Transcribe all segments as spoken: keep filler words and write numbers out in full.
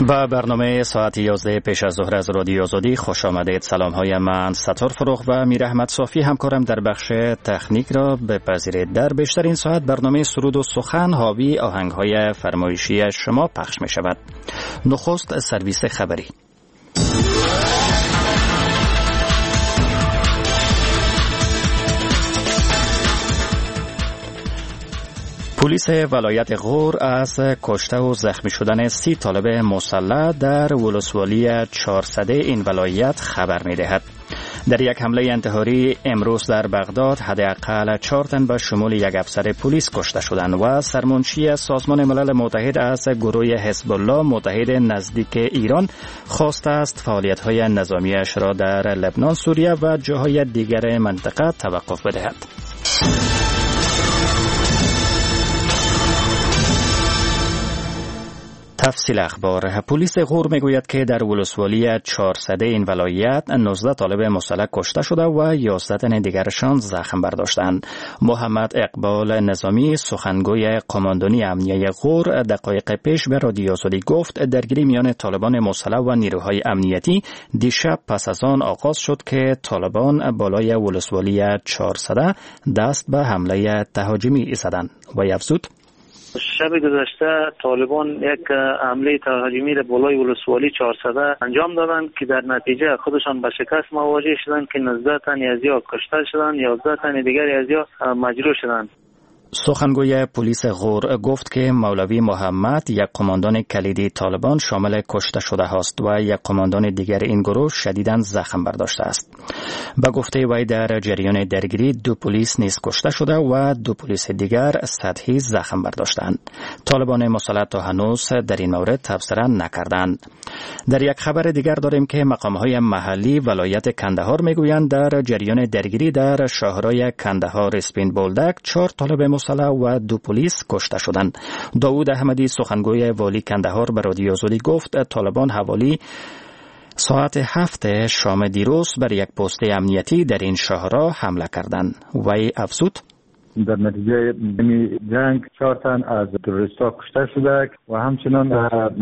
با برنامه ساعت یازده پیش از ظهر از رادیو آزادی خوش آمدید. سلام های من ستار فروغ و میر احمد صافی همکارم در بخش تکنیک را بپذیرید. در بیشترین ساعت برنامه سرود و سخن حاوی آهنگ های فرمایشی شما پخش می شود. نخست سرویس خبری. پلیس ولایت غور از کشته و زخمی شدن سی طالب مسلح در ولسوالی چهارصده این ولایت خبر می دهد. در یک حمله انتحاری امروز در بغداد حداقل چهار تن به شمول یک افسر پلیس کشته شدند و سرمنشی سازمان ملل متحد از گروه حزب الله متحد نزدیک ایران خواسته است فعالیت‌های نظامیش را در لبنان، سوریه و جاهای دیگر منطقه توقف بدهد. تفصیل اخبار. پلیس غور میگوید که در ولسوالی چهارصده این ولایت نوزده طالب مسلح کشته شده و یازده تن دیگرشان زخم برداشتند. محمد اقبال نظامی سخنگوی قماندانی امنیه غور دقایق پیش به رادیو آزادی گفت درگیری میان طالبان مسلح و نیروهای امنیتی دیشب پس از آن آغاز شد که طالبان بالای ولسوالی چهارصده دست به حمله تهاجمی زدند و افزود شب گذشته طالبان یک حمله تهاجمی را بالای ولسوالی چهارصده انجام دادند که در نتیجه خودشان به شکست مواجه شدند که نوزده تن از یا کشته شدند، یازده تن دیگر از یا مجروح شدند. سخنگوی پلیس غور گفت که مولوی محمد یک قماندان کلیدی طالبان شامل کشته شده است و یک قماندان دیگر این گروه شدیداً زخم برداشته است. به گفته وی در جریان درگیری دو پلیس نیز کشته شده و دو پلیس دیگر سطحی زخم برداشتند. طالبان مسلح تا هنوز در این مورد تبصره نکردند. در یک خبر دیگر داریم که مقام‌های محلی ولایت کندهار میگویند در جریان درگیری در شاهرای کندهار اسپین بولدک چهار طالب مسلح و دو پلیس کشته شدند. داوود احمدی سخنگوی والی کندهار به رادیو آزادی گفت طالبان حوالی ساعت هفت شام دیروز بر یک پست امنیتی در این شاهرا حمله کردند. وی افزود در نتیجه جنگ چهار تن از تروریست‌ها کشته شده و همچنان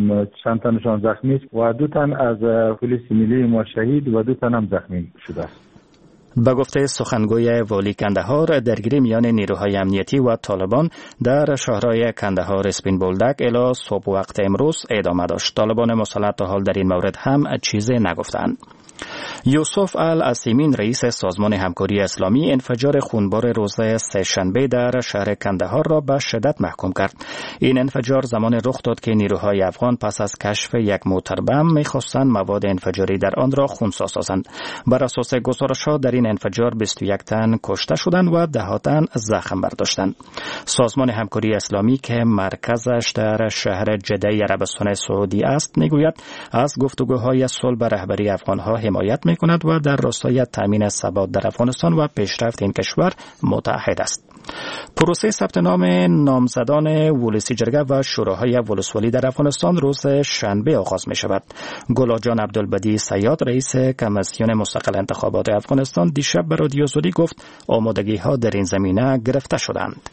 چند تنشان زخمی است و دو تن از پلیس ملی ما شهید و دو تن هم زخمی شده است. به گفته سخنگوی والی کندهار درگیری میان نیروهای امنیتی و طالبان در شهرهای کندهار اسپین بولدک الی صبح وقت امروز ادامه داشت. طالبان مسلح تا حال در این مورد هم چیزی نگفتند. یوسف العثیمین رئیس سازمان همکاری اسلامی انفجار خونبار روز سه‌شنبه در شهر کندهار را به شدت محکوم کرد. این انفجار زمان رخ داد که نیروهای افغان پس از کشف یک موتر بم می‌خواستند مواد انفجاری در آن را خنثی سازند. بر اساس گزارش‌ها در این انفجار بیست و یک تن کشته شدند و ده ها تن زخم برداشتند. سازمان همکاری اسلامی که مرکزش در شهر جده عربستان سعودی است میگوید از گفتگوهای صلح به رهبری افغان‌ها حمایت می‌کند و در راستای تامین ثبات در افغانستان و پیشرفت این کشور متحد است. پروسه ثبت نام نامزدان ولسی جرگه و شوراهای ولسوالی در افغانستان روز شنبه آغاز می شود. گلاجان عبدالبدی صیاد رئیس کمیسیون مستقل انتخابات افغانستان دیشب به رادیو آزادی گفت آمادگی ها در این زمینه گرفته شدند.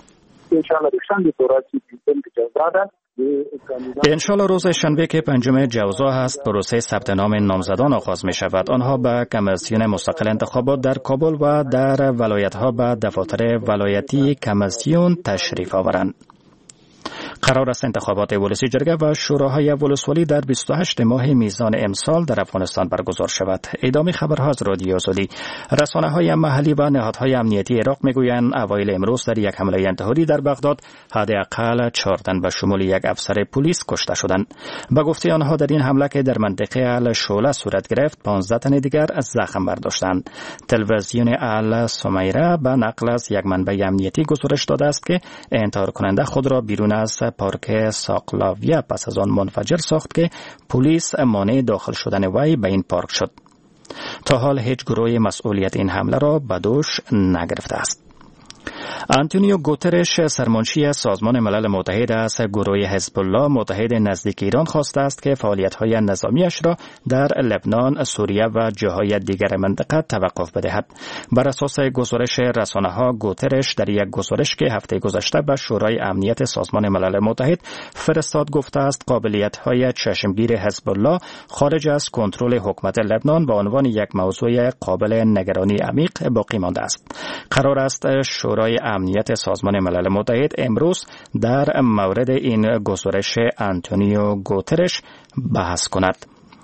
انشالله روز شنبه که پنجم جوزا هست پروسه ثبت نام نامزدان آغاز می شود. آنها به کمیسیون مستقل انتخابات در کابل و در ولایت ها به دفاتر ولایتی کمیسیون تشریف آورند. قرار است انتخابات ولسی جرگه و شوراهای ولسوالی در بیست و هشت ماه میزان امسال در افغانستان برگزار شود. ادامه خبرها از رادیو آزادی. رسانه‌های محلی و نهادهای امنیتی عراق میگویند اوایل امروز در یک حمله انتحاری در بغداد حداقل چهار تن به شمول یک افسر پلیس کشته شدند. به گفته آنها در این حمله که در منطقه الشوله صورت گرفت پانزده تن دیگر از زخم برداشتند. تلویزیون السمیره به نقل از یک منبع امنیتی گزارش داده است که انتحار کننده خود را بیرون از پارک ساقلاویه پس از آن منفجر ساخت که پلیس مانع داخل شدن وی به این پارک شد. تا حال هیچ گروه مسئولیت این حمله را به دوش نگرفته است. آنتونیو گوترش سرمنشی سازمان ملل متحد از گروه حزب الله متحد نزدیک ایران خواسته است که فعالیت‌های نظامیش را در لبنان، سوریه و جاهای دیگر منطقه توقف بدهد. بر اساس گزارش رسانه‌ها گوترش در یک گزارش که هفته گذشته به شورای امنیت سازمان ملل متحد فرستاد گفته است قابلیت‌های چشمگیر حزب الله خارج از کنترل حکومت لبنان به عنوان یک موضوع قابل نگرانی عمیق باقی مانده است. قرار است شورای امنیت سازمان ملل متحد امروز در مورد این گزارش آنتونیو گوترش بحث کند.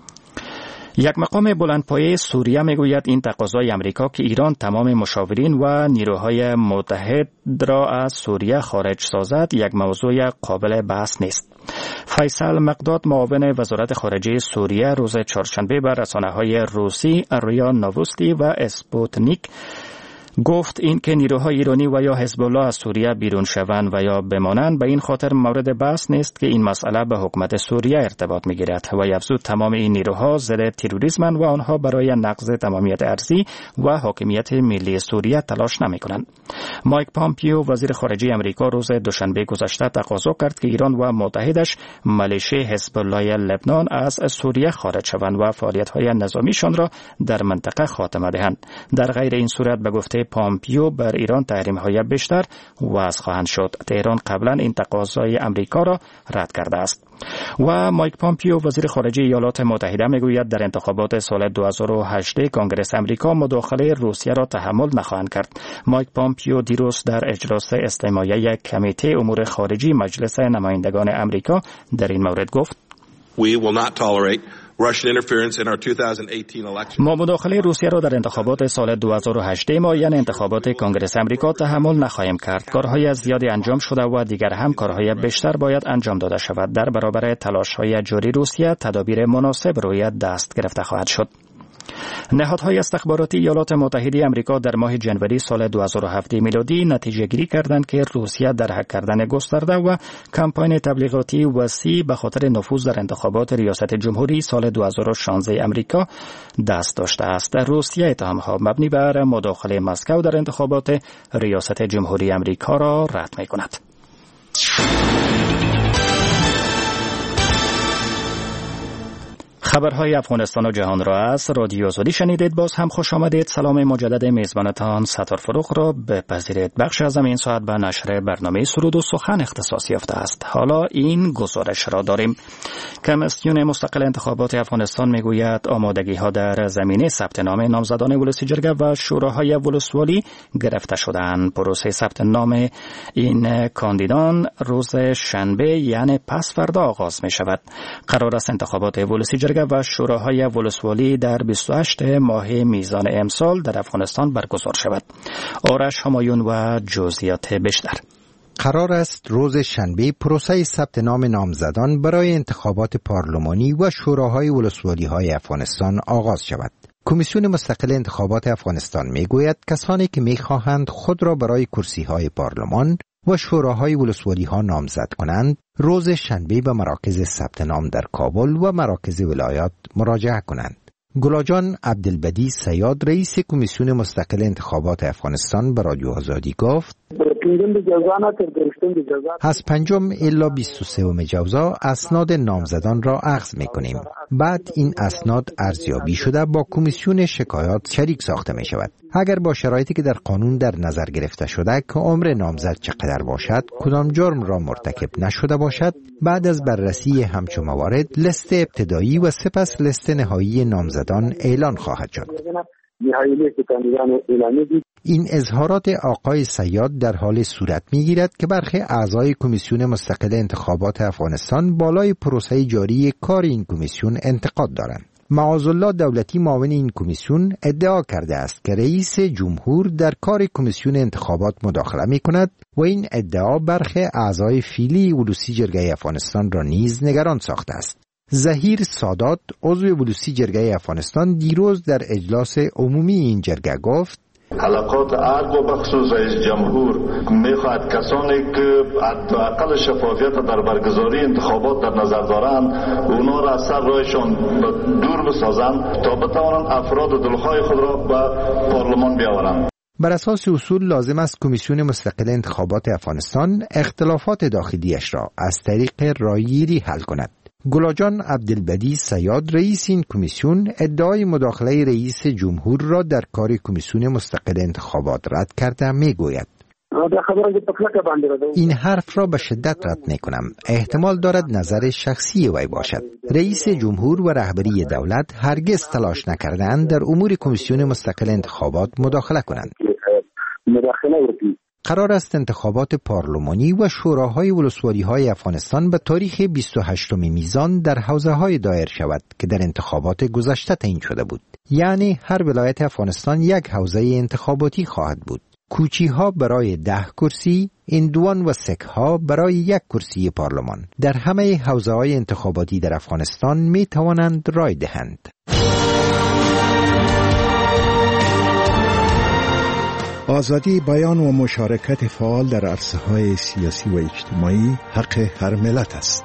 یک مقام بلندپایه سوریه میگوید این تقاضای امریکا که ایران تمام مشاورین و نیروهای متحد را از سوریه خارج سازد یک موضوع قابل بحث نیست. فیصل مقداد معاون وزارت خارجه سوریه روز چهارشنبه بر رسانه‌های روسی ریا نووستی و اسپوتنیک گفت این که نیروهای ایرانی و یا حزب الله از سوریه بیرون شوند و یا بمانند به این خاطر مورد بحث نیست که این مسئله به حکومت سوریه ارتباط می‌گیرد و افزود تمام این نیروها ضد تروریسم و آنها برای نقض تمامیت ارضی و حاکمیت ملی سوریه تلاش نمی‌کنند. مایک پامپیو وزیر خارجه آمریکا روز دوشنبه گذشته تقاضا کرد که ایران و متحدش ملیشه حزب الله لبنان از سوریه خارج شوند و فعالیت‌های نظامیشان را در منطقه خاتمه دهند. در غیر این صورت به گفته پامپیو بر ایران تحریم‌های بیشتر وضع خواهند شد. تهران قبلا این تقاضای امریکا را رد کرده است. و مایک پامپیو وزیر خارجه ایالات متحده میگوید در انتخابات سال دو هزار و هشت کنگره امریکا مداخله روسیه را تحمل نخواهند کرد. مایک پامپیو دیروز در اجلاس استماعی کمیته امور خارجی مجلس نمایندگان امریکا در این مورد گفت: We will not tolerate Russian interference in our twenty eighteen election. ما مداخله روسیه را در انتخابات سال دو هزار و هشت ما یعنی انتخابات کنگره امریکا تحمل نخواهیم کرد. کارهای زیادی انجام شده و دیگر هم کارهای بیشتر باید انجام داده شود. در برابر تلاش‌های جاری روسیه تدابیر مناسب روی دست گرفته خواهد شد. نهادهای استخباراتی ایالات متحده آمریکا در ماه جنوری سال دو هزار و هفت میلادی نتیجه گیری کردند که روسیه در هک کردن گسترده و کمپاین تبلیغاتی وسیع به خاطر نفوذ در انتخابات ریاست جمهوری سال دو هزار و شانزده آمریکا دست داشته است. روسیه اتهام‌ها مبنی بر مداخله مسکو در انتخابات ریاست جمهوری آمریکا را رد می‌کند. خبرهای افغانستان و جهان را از رادیو آزادی شنیدید. باز هم خوش آمدید. سلام مجدد میزبانتان ستار فروغ را بپذیرید. بخش از این ساعت به نشر برنامه سرود و سخن اختصاص یافته است. حالا این گزارش را داریم. کمیسیون مستقل انتخابات افغانستان میگوید آمادگی ها در زمینه ثبت نام نامزدان ولسی جرگه و شوراهای ولسوالی گرفته شدند. پروسه ثبت نام این کاندیدان روز شنبه یعنی پس فردا آغاز می شود. قرار است انتخابات ولسی جرگه و شوراهای ولسوالی در بیست و هشتم ماه میزان امسال در افغانستان برگزار شود. آرش همایون و جزئیات بیشتر. قرار است روز شنبه پروسه ثبت نام نامزدان برای انتخابات پارلمانی و شوراهای ولسوالی‌های افغانستان آغاز شود. کمیسیون مستقل انتخابات افغانستان میگوید کسانی که میخواهند خود را برای کرسی‌های پارلمان و شوراهای ولسوالی‌ها نامزد کنند روز شنبه به مراکز ثبت نام در کابل و مراکز ولایات مراجعه کنند. گلاجان عبدالبدی سیاد رئیس کمیسیون مستقل انتخابات افغانستان به رادیو آزادی گفت از پنجم الا بیست و سوم جوزا اسناد نامزدان را اخذ می‌کنیم. بعد این اسناد ارزیابی شده با کمیسیون شکایات شریک ساخته می شود. اگر با شرایطی که در قانون در نظر گرفته شده که عمر نامزد چقدر باشد، کدام جرم را مرتکب نشده باشد، بعد از بررسی همچون موارد لیست ابتدایی و سپس لیست نهایی نامزدان اعلان خواهد شد. این اظهارات آقای سیاد در حال صورت می‌گیرد که برخی اعضای کمیسیون مستقل انتخابات افغانستان بالای پروسه جاری کار این کمیسیون انتقاد دارند. معاذالله دولتی معاون این کمیسیون ادعا کرده است که رئیس جمهور در کار کمیسیون انتخابات مداخله می‌کند و این ادعا برخی اعضای فیلی ولسی جرگه افغانستان را نیز نگران ساخته است. ظهیر سادات عضو ولسی جرگه افغانستان دیروز در اجلاس عمومی این جرگه گفت حلقات عرض و بخصوص رئیس جمهور میخواهد کسانی که حداقل شفافیت در برگزاری انتخابات در نظر دارند اونا را از سر راهشان دور بسازند تا بتوانند افراد دلخواه خود را به پارلمان بیاورند. بر اساس اصول لازم است کمیسیون مستقل انتخابات افغانستان اختلافات داخلیش را از طریق رایگیری حل کند. گلاجان عبدالبدی صیاد رئیس این کمیسیون ادعای مداخله رئیس جمهور را در کار کمیسیون مستقل انتخابات رد کرده میگوید: این حرف را به شدت رد می کنم. احتمال دارد نظر شخصی وی باشد. رئیس جمهور و رهبری دولت هرگز تلاش نکردند در امور کمیسیون مستقل انتخابات مداخله کنند. قرار است انتخابات پارلمانی و شوراهای ولسوالی‌های افغانستان به تاریخ بیست و هشتم میزان در حوزه‌های دایر شود که در انتخابات گذشته تعیین شده بود. یعنی هر ولایت افغانستان یک حوزه انتخاباتی خواهد بود. کوچی‌ها برای ده کرسی، اندوان و سک‌ها برای یک کرسی پارلمان در همه حوزه‌های انتخاباتی در افغانستان می توانند رای دهند. آزادی بیان و مشارکت فعال در عرصه‌های سیاسی و اجتماعی حق هر ملت است.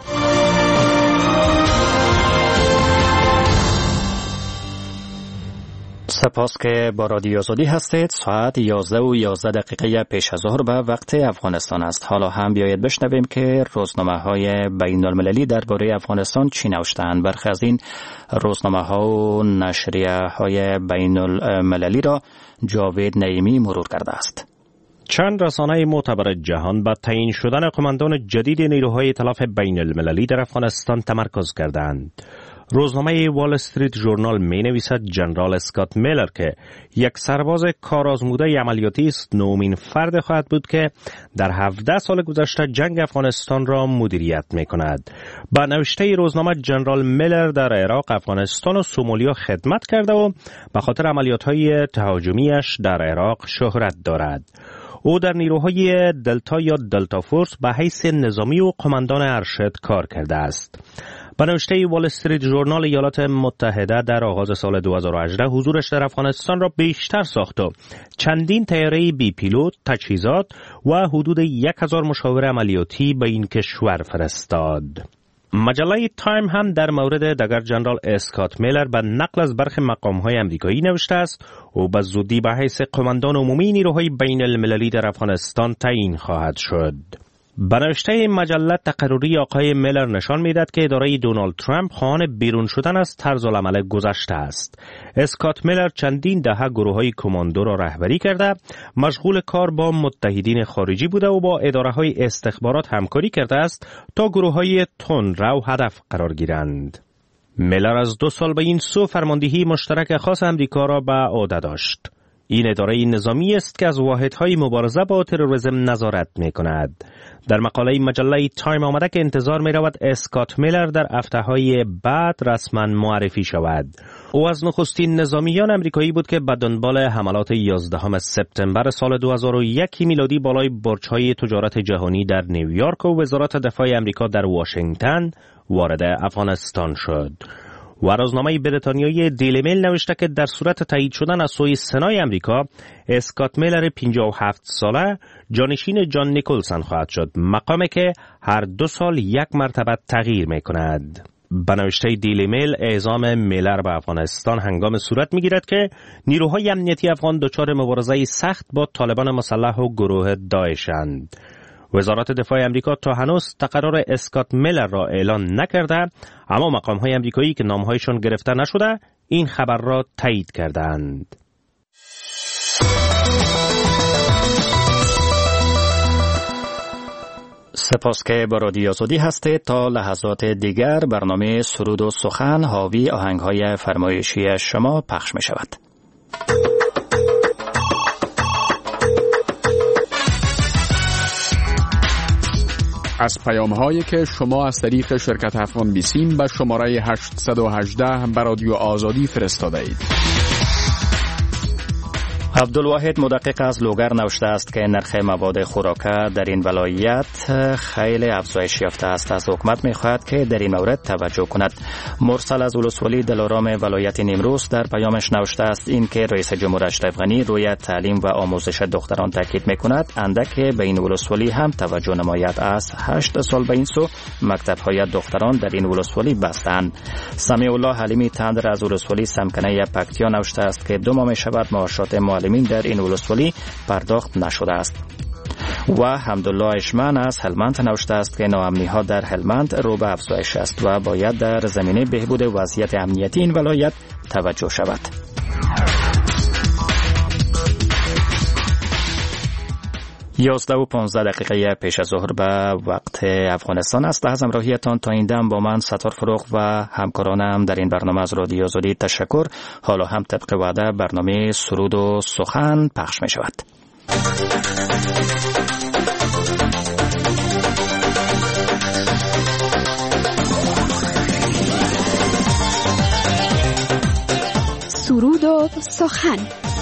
سپاس که با رادیو آزادی هستید. ساعت یازده و یازده دقیقه پیش از ظهر به وقت افغانستان است. حالا هم بیایید بشنویم که روزنامه‌های بین المللی درباره افغانستان چی نوشته‌اند. برخی از این روزنامه‌ها و نشریه‌های بین المللی را جاوید نعیمی مرور کرده است. چند رسانه معتبر جهان با تعیین شدن قماندان جدید نیروهای ائتلاف بین المللی در افغانستان تمرکز کردند. روزنامه وال استریت ژورنال می نویسد جنرال اسکات میلر که یک سرباز کارآزموده عملیاتی است نومین فرد خواهد بود که در هفده سال گذشته جنگ افغانستان را مدیریت می کند. با نوشته روزنامه جنرال میلر در عراق، افغانستان و سومالیا خدمت کرده و به خاطر عملیات‌های تهاجمیش در عراق شهرت دارد. او در نیروهای دلتا یا دلتا فورس به حیث نظامی و قماندان ارشد کار کرده است. به نوشته وال استریت ژورنال، ایالات متحده در آغاز سال دو هزار و هجده حضورش در افغانستان را بیشتر ساخت و چندین طیاره بی پیلوت، تجهیزات و حدود یک هزار مشاور عملیاتی به این کشور فرستاد. مجله تایم هم در مورد دگر جنرال اسکات میلر به نقل از برخی مقام‌های آمریکایی نوشته است او به زودی به حیث قماندان عمومی نیروهای بین المللی در افغانستان تعیین خواهد شد. به نوشته مجله تقرری آقای میلر نشان می‌دهد که اداره دونالد ترامپ خواهان بیرون شدن از طرز العمل گذشته است. اسکات میلر چندین دهه گروه‌های کماندو را رهبری کرده، مشغول کار با متحدین خارجی بوده و با اداره‌های استخبارات همکاری کرده است تا گروه‌های تندرو هدف قرار گیرند. میلر از دو سال به این سو فرماندهی مشترک خاص امریکا را به عهده داشت. این اداره نظامی است که از واحدهای مبارزه با تروریسم نظارت می‌کند. در مقاله مجله تایم آمده که انتظار می‌رود اسکات میلر در هفته‌های بعد رسما معرفی شود. او از نخستین نظامیان آمریکایی بود که به دنبال حملات یازدهم سپتامبر سال دو هزار و یک میلادی بالای برج‌های تجارت جهانی در نیویورک و وزارت دفاع آمریکا در واشنگتن وارد افغانستان شد. و روزنامه بریتانیایی دیلی میل نوشته که در صورت تایید شدن از سوی سنای آمریکا، اسکات میلر پنجاه و هفت ساله جانشین جان نیکلسون خواهد شد، مقامی که هر دو سال یک مرتبه تغییر می کند. به نوشته دیلی میل، اعزام میلر به افغانستان هنگام صورت می گیرد که نیروهای امنیتی افغان دچار مبارزه سخت با طالبان مسلح و گروه داعشند. وزارت دفاع آمریکا تا هنوز تقرار اسکات میلر را اعلان نکرده، اما مقام‌های آمریکایی که نام‌هایشان گرفته نشده این خبر را تایید کردند. سپاس که با رادیو آزادی هستید. تا لحظات دیگر برنامه سرود و سخن حاوی آهنگ‌های فرمایشی شما پخش می‌شود. از پیام‌هایی که شما از طریق شرکت افغان بیسیم به شماره هشتصد و هجده به رادیو آزادی فرستاده اید. عبدالواحد مدقق از لوگر نوشته است که نرخ مواد خوراکه در این ولایت خیلی افزایش یافته است. از حکومت می‌خواهد که در این مورد توجه کند. مرسل از ولسوالی دلارام ولایت نیمروز در پیامش نوشته است این که رئیس جمهور اشرف غنی روی تعلیم و آموزش دختران تاکید می‌کند، اندک به این ولسوالی هم توجه نماید. از هشت سال به این سو مکتب‌های دختران در این ولسوالی بستند. سمیع الله حلیمی تندر از ولسوالی سمکنه پکتیا نوشته است که دو ماه می‌شود معاشات معلم ظالمین در این ولسوالی پرداخت نشده است. و حمدالله اشمن از هلمند نوشته است که ناامنی ها در هلمند رو به افزایش است و باید در زمینه بهبود وضعیت امنیتی این ولایت توجه شود. یازده و پانزده دقیقه پیش از ظهر به وقت افغانستان است. از همراهیتان تا این دم با من ستار فروغ و همکارانم در این برنامه از رادیو آزادی تشکر. حالا هم طبق وعده برنامه سرود و سخن پخش می شود. سرود و سخن.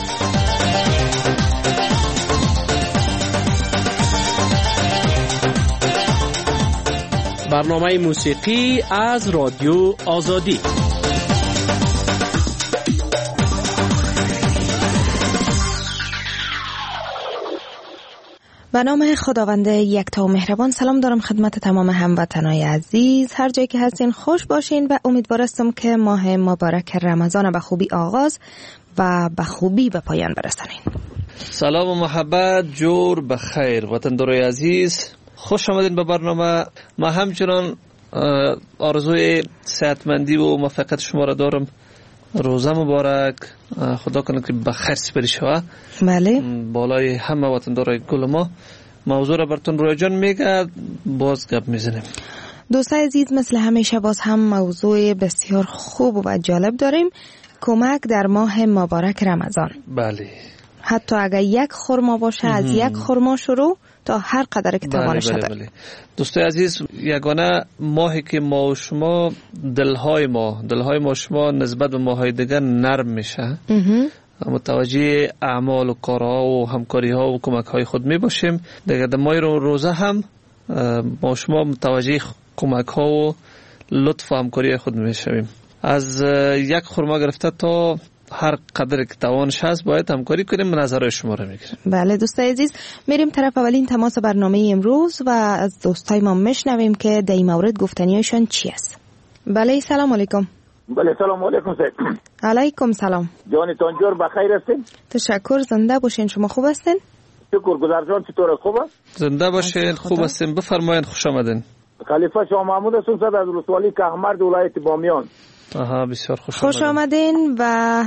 برنامه موسیقی از رادیو آزادی. به نام خداوند یکتا و مهربان. سلام دارم خدمت تمام هموطنای عزیز، هر جایی که هستین خوش باشین و امیدوارم که ماه مبارک رمضان به خوبی آغاز و به خوبی به پایان برسانین. سلام و محبت جور بخیر وطندارای عزیز، خوش آمدین به برنامه. ما همچنان آرزوی صحتمندی و موفقیت شما را دارم. روزه مبارک، خدا کنه که بخیر سپری شوه. بله. بالای همه وطندارای گل ما موضوع را براتون رویا جان میگه، باز گپ میزنیم. دوستای عزیز، مثل همیشه باز هم موضوع بسیار خوب و جالب داریم. کمک در ماه مبارک رمضان. بله. حتی اگر یک خرما باشه از یک خرما شروع تا هر قدر که توانش بله بله بله. دوستای عزیز، یگانه ماهی که ما و شما دلهای ما دلهای ما شما نسبت به ماهای دیگر نرم میشه، متوجه اعمال و کارها و همکاری ها و کمک های خود می باشیم. دیگر در ماه روزه هم ما شما متوجه کمک ها و لطف و همکاری خود می شویم. از یک خرما گرفته تا هر قدر که توانش هست باید همکاری کنیم. نظرهای شما رو میگیریم. بله دوستای عزیز، میریم طرف اولین تماس برنامه امروز و از دوستای ما میشنویم که در این مورد گفتنیشان چی است. بله سلام علیکم. بله سلام علیکم سید. علیکم سلام. جانتان جور بخیر هستین؟ تشکر، زنده باشین. شما خوب هستین؟ شکر گزار جان، چطور خوب است؟ زنده باشین، خوب هستین. بفرمایید، خوش آمدین. خلیفه شاه محمود هستم صد از ولسوالی کهمرد ولایت بامیان. آها بسیار خوش خوش آمدین. و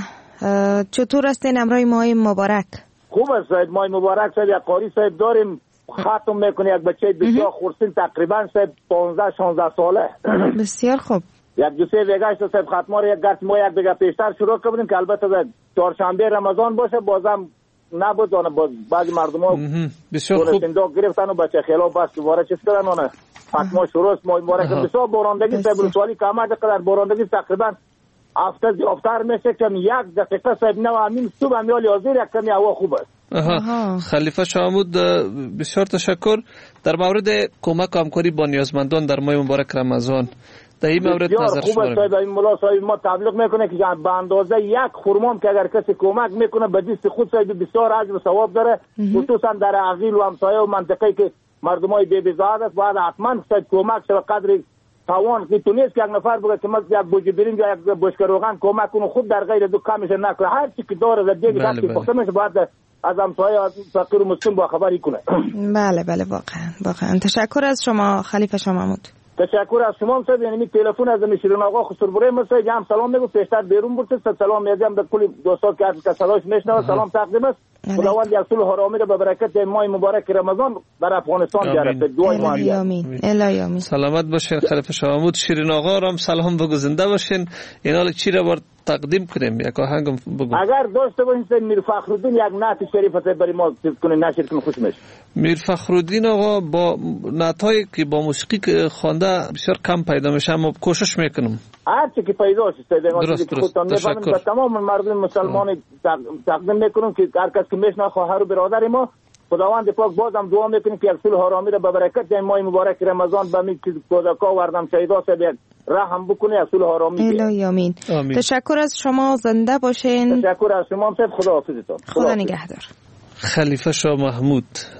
چطور هستین امروز ماه مبارک؟ خوب است سید، ماه مبارک سید. یک قاری سید داریم ختم میکنه، یک بچه بسیار خورسین تقریبا سید پانزده شانزده ساله. بسیار خوب. یک دو سه وگاش سید ختمار یک گرت ما یک دیگه پیشتر شروع کردیم که البته چهارشنبه رمضان باشه بازم نبود، اون باز بعضی مردم‌ها بسیار خوب انداز گرفتن و بچه خیلا بس دوباره چیز کردن. اون ختم شروع است ماه مبارک. بسیار بارندگی سید ولسوالی کمر قدر بارندگی تقریبا هفته زیادتر میشه که یک دقیقه صاحب نه همین صبح میال حاضر یک کمی هوا خوب است. آها. خلیفه شاه محمود بسیار تشکر. در مورد کمک و همکاری با نیازمندان در ماه مبارک رمضان در این مورد نظر شما خوب است. این مولا صاحب ما تبلیغ میکنه که به اندازه یک خرما که اگر کسی کمک میکنه به دست خود صاحب بسیار اجر و ثواب داره، خصوصا در عقیل و همسایه و منطقه‌ای که مردمای بی بزاعت است. باید حتما صاحب کمک شود قدر توان که تو نیست که یک نفر بگه که من یک بوجه برنج یا یک بشکه روغن کمک کنه، خود در غیر دو کمش نکنه. هر چی که داره از دیگه دستی پخته میشه باید از همسایه فقیر و مسکین با خبری کنه. بله بله واقعا واقعا تشکر از شما خلیفه شاه محمود. تشکر از شما صاحب. یعنی می تلفن از شیرین آقا خسروبره مثلا جام سلام میگم پیشتر بیرون برد سلام میگم به کلی دوستان که از صداش میشنوه سلام تقدیم است. خداوند یکسول حرامی را به برکت ماه مبارک رمضان بر افغانستان بیاره. دعای ما آمین. الهی آمین. سلامت باشین خلیفه شاه محمود. شیرین آقا را هم سلام بگو، زنده باشین. اینا چی را بر تقدیم کنیم؟ یک آهنگ بگو. اگر داشته باشین میر فخرالدین یک نعت شریف برای ما چیز کنه نشر کنه خوش میشه. میر فخرالدین آقا با نعتایی که با موسیقی خوانده بسیار کم پیدا میشه، اما کوشش میکنم هر چی که پیدا شده درست درست. تشکر. به تمام مردم مسلمان تقدیم میکنم که هر کس که میشناسه خواهر و برادر ما خداوند پاک بازم دعا میکنیم که یکسول حرامی را به برکت این ماه مبارک رمضان به می کودکا وردم شهیدا سید رحم بکنه. یکسول حرامی الهی آمین. تشکر از شما، زنده باشین. تشکر از شما صاحب. خدا حافظتون. خدا نگهدار. خلیفه شاه محمود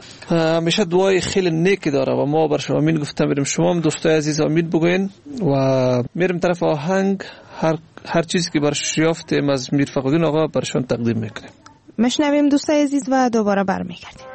همیشه دعای خیلی نیکی داره و ما بر شما امین گفتم بریم شما هم دوستای عزیز امین بگوین و میریم طرف آهنگ. هر هر چیزی که برش یافتیم از میر فخرالدین آقا برشان تقدیم میکنیم. مشنویم دوستای عزیز و دوباره برمیگردیم.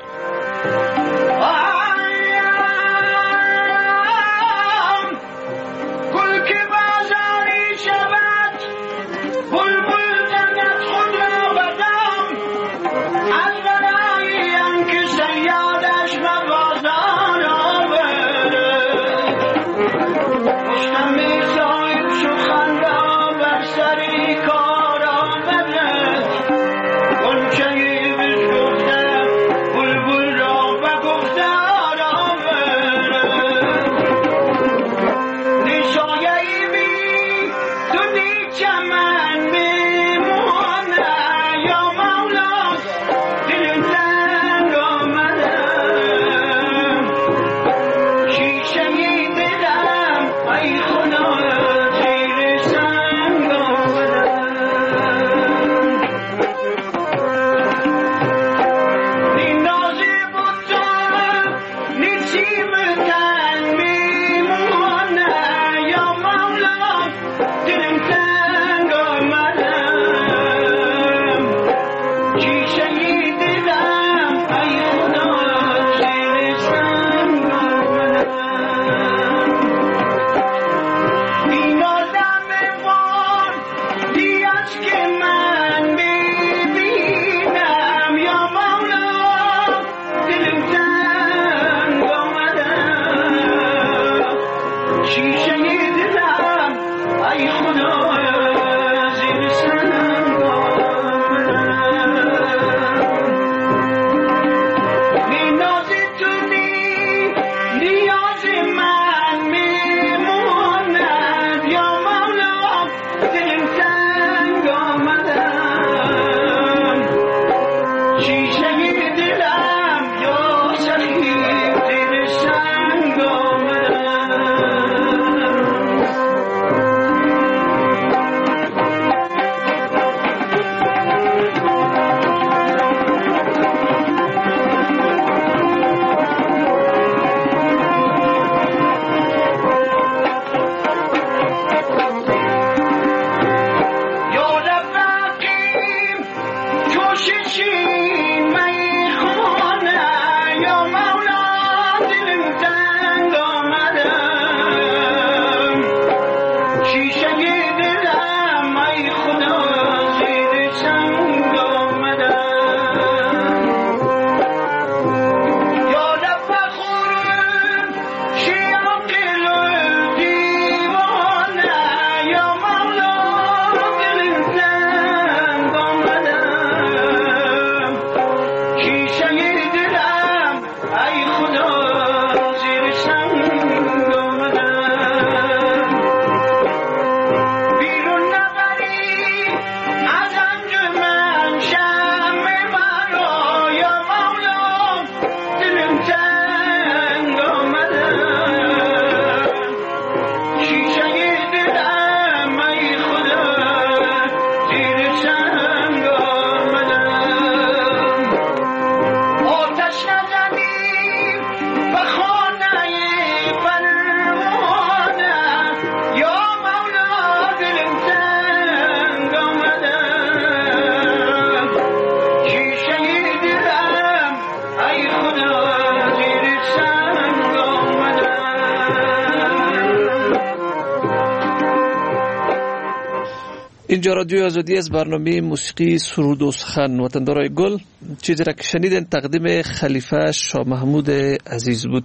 اینجا رادیو آزادی از برنامه موسیقی سرود و سخن. وطندارای گل، چیزی را که شنیدن تقدیم خلیفه شاه محمود عزیز بود.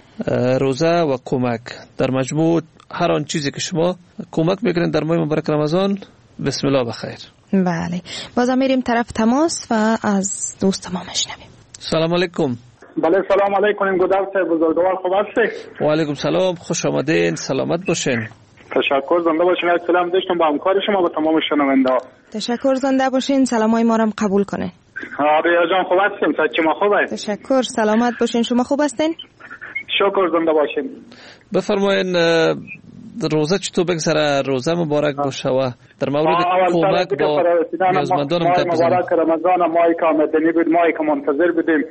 روزه و کمک در مجموع هر آن چیزی که شما کمک میکنین در ماه مبارک رمضان، بسم الله بخیر. بله، بازم میریم طرف تماس و از دوست ما میشنویم. سلام علیکم. بله سلام علیکم گودرت بزرگوار، خوب هستی؟ و علیکم سلام، خوش آمدین، سلامت باشین. تشکر، زنده باشین. سلام داشتم با همکار شما با تمام شنونده ها. تشکر، زنده باشین، سلامای ما رو قبول کنین. آریا جان خوب هستیم؟ صحت شما خوبه؟ تشکر، سلامت باشین. شما خوب هستین؟ شکر، زنده باشین. بفرمایین روزه چطور بگذره؟ روزه مبارک باشه و در مورد کمک با نیازمندان ماه مبارک رمضان، ماهی که آمدنی بود، ماهی که منتظر بودیم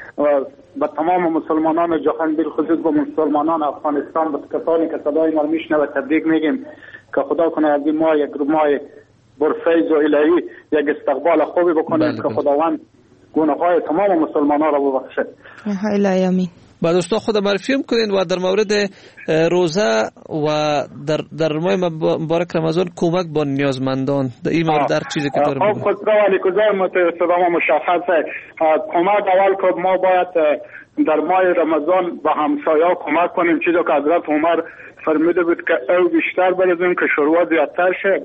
و تمام مسلمانان جهان بالخصوص با مسلمانان افغانستان و کسانی که صدای ما میشنوه تبریک میگیم که خدا کنه از این ماه یک ماه برفیض و الهی یک استقبال خوبی بکنیم که خداوند گناههای تمام مسلمانان را ببخشد. الهی آمین. با دوستا خود معرفی کنین و در مورد روزه و در در ماه مبارک رمضان کمک با نیازمندان در این مورد در چیزی که داریم خب خود ولی کجای متأسفانه مشخصه کمک اول که ما باید در ماه رمضان با همسایه‌ها کمک کنیم، چیزی که حضرت عمر فرموده بود که او بیشتر برزیم که شروع زیادتر شه،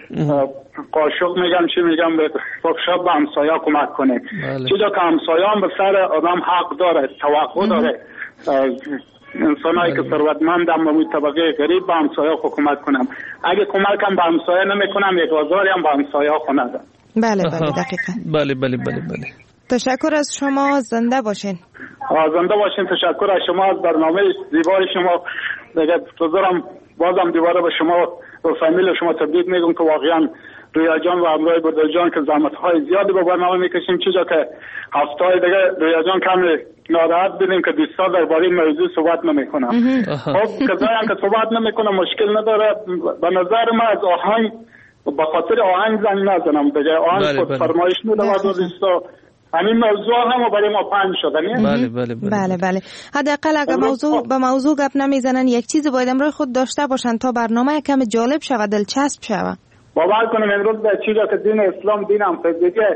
قاشق میگم چی میگم به فقشاب به همسایه کمک کنیم. چیزی که همسایه هم به سر آدم حق داره، توقع داره انسانایی که ثروتمند هم به طبقه غریب به همسایه کمک کنم. اگه کمک هم به همسایه نمیکنم یک آزاری هم به همسایه خونده. بله بله دقیقاً. بله بله بله بله. تشکر از شما، زنده باشین. زنده باشین. تشکر از شما، از برنامه زیبای شما. دیگه بذارم بازم دوباره به شما و فامیل شما تبریک میگم که واقعا رویا جان و همراه بردر جان که زحمت های زیادی به برنامه میکشیم، چیزا که هفته های دیگه رویا جان کم ناراحت بودیم که دوستا درباره موضوع صحبت نمیکنم. خب کسایی هم که صحبت نمیکنم مشکل نداره. به نظر من از آهنگ به خاطر آهنگ زنگ نزنم دیگه، آهنگ خود فرمایش میده و دوستا همین موضوع هم برای ما پنج شده. بله بله بله بله بله. حداقل اگه موضوع به موضوع گپ نمیزنن یک چیزی باید امروز خود داشته باشن تا برنامه کم جالب شود، دلچسب شود. باور کنیم امروز به چیزی که دین اسلام دین هم دیگه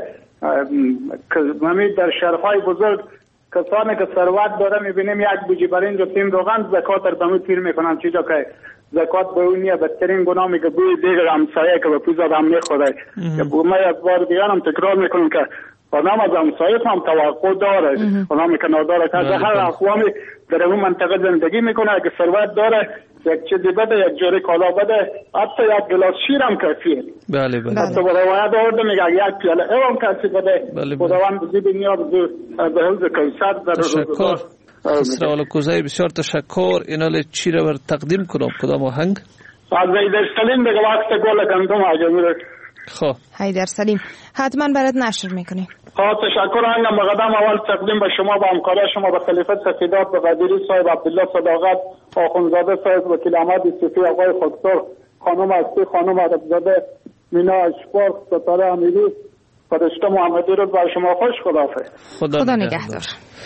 که همین در شهرهای بزرگ کسانی که ثروت داره میبینیم یک بوجی برنج و تیم روغن زکات در بمو پیر میکنن، چیزی که زکات به اونیه بدترین گناه میگه بوی دیگر همسایه که به پوز آدم میخوره. ما یک بار دیگر هم تکرار میکنم که آدم از همسایه هم توقع داره، آدم که نداره که هر اقوامی در اون منطقه زندگی میکنه، اگه ثروت داره یک چیزی بده، یک جوری کالا بده، حتی یک گلاس شیر هم کافیه. بله بله. حتی به روایت آورده میگه یک پیاله او هم کافی بده. خداوند بزید دنیا بزید به حوض کوثر در روزگار. خسرو الکوزی بسیار تشکر. اینا چی رو بر تقدیم کنم؟ کدام آهنگ؟ از حیدر سلیم دیگه وقت گل گندم عجمی. خب حیدر سلیم حتما برات نشر میکنیم. خب تشکر. هنگام بقدم اول تقدیم به شما و همکاری شما به خلیفه سفیدات، به قدیری صاحب، عبدالله صداقت، آخونزاده صاحب، وکیل احمد صفی، آقای خودسر، خانم استی، خانم عربزاده، مینا اشپار، ستاره امیری، فرشته محمدی رو به شما خوش خداحافظ. خدا, خدا نگهدار.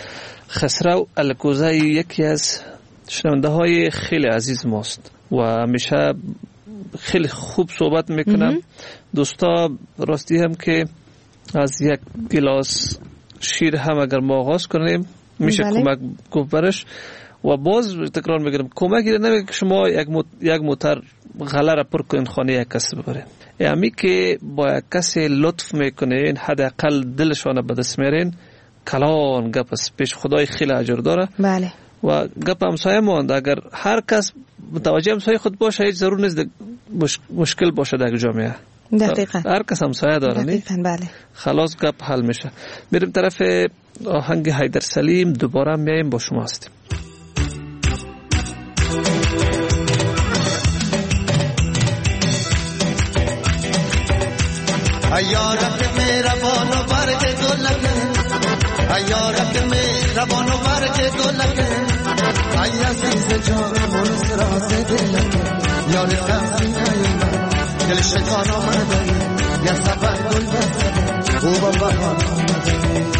خسرو الکوزی یکی از شنونده های خیلی عزیز ماست و همیشه خیلی خوب صحبت میکنم. دوستا راستی هم که از یک گلاس شیر هم اگر ما آغاز کنیم میشه بله. کمک گفت برش. و باز تکرار میگم کمکی نمیگه که شما یک مت... یک موتر غله را پر کنین خانه یک کس ببرین، یعنی که با یک کسی لطف میکنین حداقل دلشان به دست میارین، کلان گپ است پیش خدای خیلی اجر داره. بله. و گپ همسایه ماند اگر هر کس متوجه همسایه خود باشه هیچ ضرور نیست مش... مشکل باشه در جامعه. دقیقاً. هر کس همسایه داره. دقیقاً بله. خلاص گپ حل میشه. میریم طرف آهنگ حیدر سلیم، دوباره میایم با شما هستیم. ایارت میرا بانو برگ گلگه، ایارت میرا بانو برگ گلگه، ای عزیز جان منس راز دلگه، یار سینه من دل شکان آمده، یا سفر گل بسته او با بهار آمده.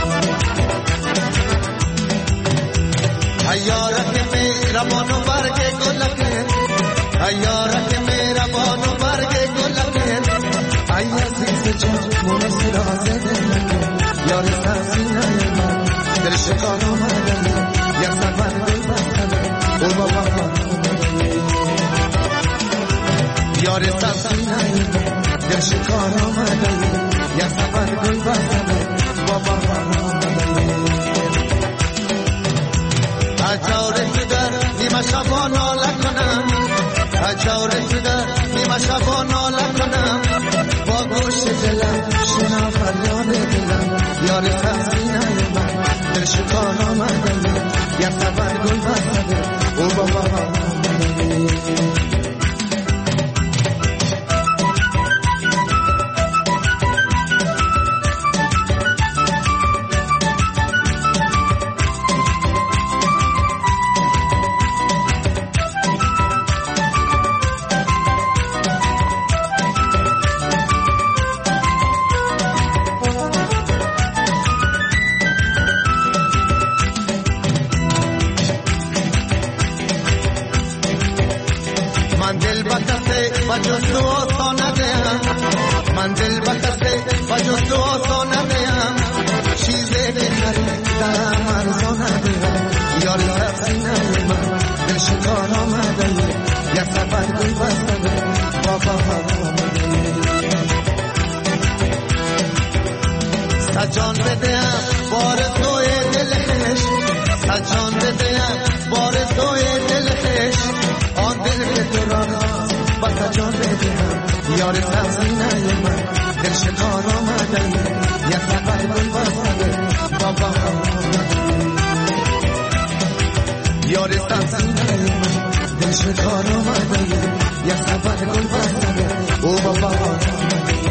ایارت میرا بانو برگ گلگه، ایارت میرا بانو برگ گلگه، ای عزیز جان منس راز دلگه، یار سینه من دل شکان آمده، یا سفر گل بسته او با بهار آمده. یار سینه دل شکار آمده، یا سفر گل بسته با بهار آمده. اجار شده نیمه شبا ناله کنم، اجار شده نیمه شبا ناله کنم، با گوش دلم شنا فریاد دلم، یار سینه من دل شکار آمده، یا سفر گل بسته او با بهار آمده. و جز تو آسا ندیم من دل بکسه و جز تو آسا ندیم چیزی که خریدم ارزا ندیم یاری تفسینه من دل شکار آمده یک سفر گل بسته بابا آمده سجان بدیم بار توی دلش سجان بدیم بار توی دلش آن دل که تو را با سجان بدیم یار تفسینه من دل شکار آمده یک سفر گل بسته بابا آمده یار تفسینه من دل شکار آمده یک سفر گل بسته او بابا آمده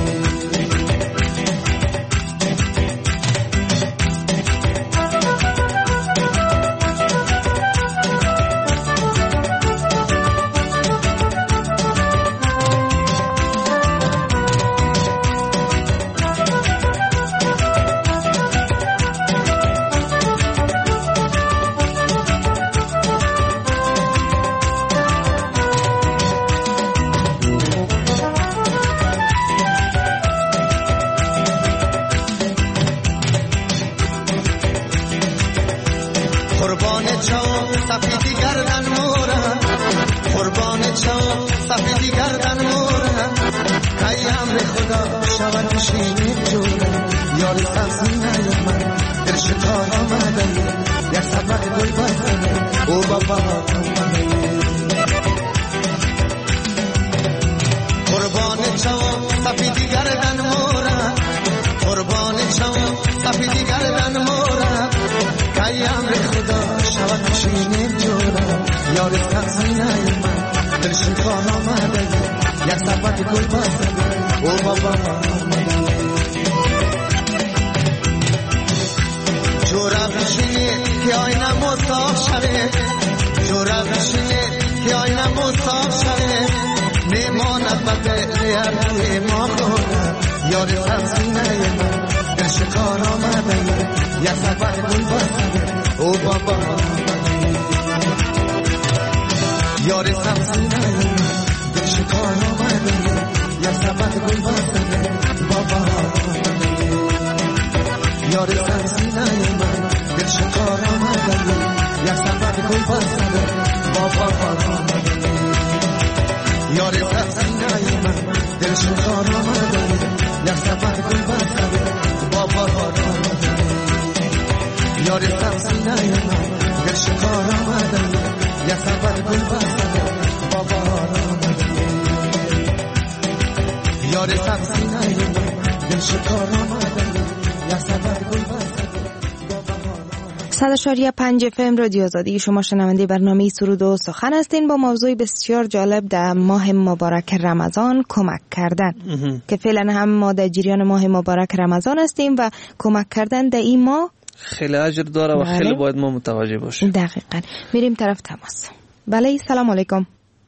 صد و شش پنج اف ام رادیو آزادی. شما شنونده برنامه سرود و سخن هستین با موضوع بسیار جالب در ماه مبارک رمضان، کمک کردن که فعلا هم ما در جریان ماه مبارک رمضان هستیم و کمک کردن در این ماه خیلی اجر داره و خیلی باید ما متوجه باشیم. دقیقاً. میریم طرف تماس. بله سلام علیکم.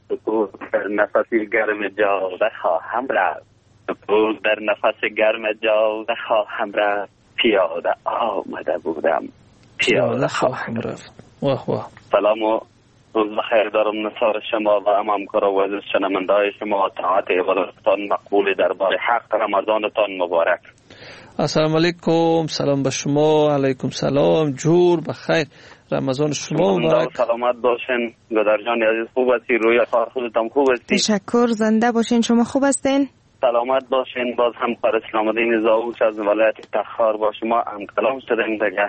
در نفس گرم جاده خواهم رفت، در نفس گرم جاده خواهم رفت، پیاده آمده بودم پیاده خواهم رفت. واه واه. سلام و روز بخیر دارم نثار شما و امام کرا و عزیز شنونده‌های شما. طاعت عبادتتان مقبول دربار حق. رمضانتان مبارک. السلام علیکم. سلام به شما. علیکم سلام. جور بخیر. رمضان شما مبارک. سلامت باشین. گدر جان عزیز خوب هستی؟ روی کار خودتان خوب هستی؟ تشکر. زنده باشین. شما خوب هستین؟ سلامت باشین. باز هم پر اسلام الدین زاوش از ولایت تخار با شما هم کلام شدیم دیگه.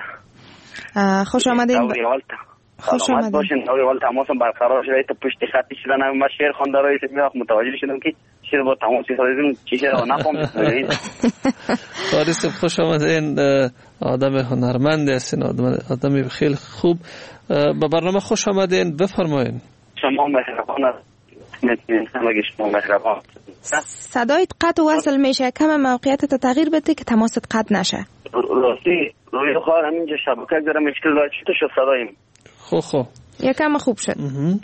خوش آمدین. ب... خوش آمدین. باشین. دوری وال تماسم برقرار شده. تا پشت خطی شدن هم من شعر خوانده رایش میاخ متوجه شدم که شعر با تماس شدیم چی شعر نفهمیدم. فارس خوش آمدین. آدم هنرمند هستین، آدم آدمی خیلی خوب. به برنامه خوش آمدین. بفرمایید. شما مهربان هستین. همگی شما مهربان. صدایت قطع و وصل میشه. کم موقعیت تغییر بده که تماست قطع نشه. راستی روی خواهر همینجا شبکه داره مشکل داره. چی تو شد صداییم؟ خو خو یکم خوب شد.